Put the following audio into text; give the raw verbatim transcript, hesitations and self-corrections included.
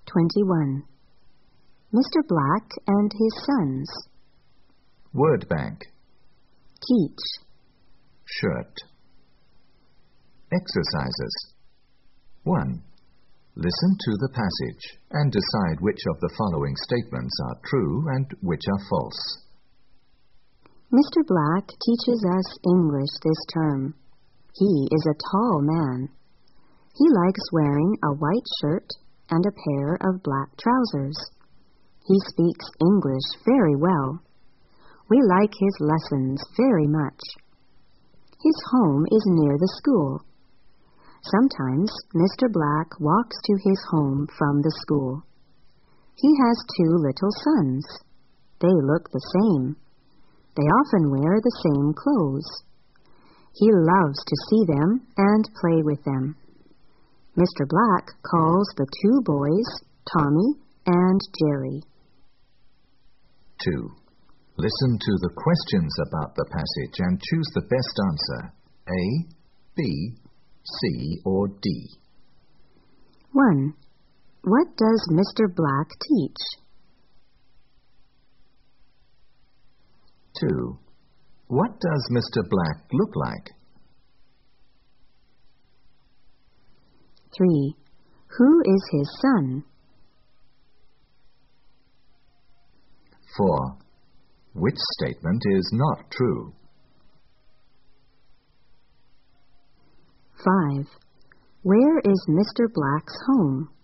twenty-one. Mister Black and his sons. Word bank. Teach. Shirt. Exercises. one. Listen to the passage and decide which of the following statements are true and which are false. Mister Black teaches us English this term. He is a tall man. He likes wearing a white shirt and a pair of black trousers. He speaks English very well. We like his lessons very much. His home is near the school. Sometimes Mister Black walks to his home from the school. He has two little sons. They look the same. They often wear the same clothes. He loves to see them and play with them. Mister Black calls the two boys Tommy and Jerry. two. Listen to the questions about the passage and choose the best answer, A, B, C, or D. one. What does Mister Black teach? two. What does Mister Black look like? three. Who is his son? four. Which statement is not true? five. Where is Mister Black's home?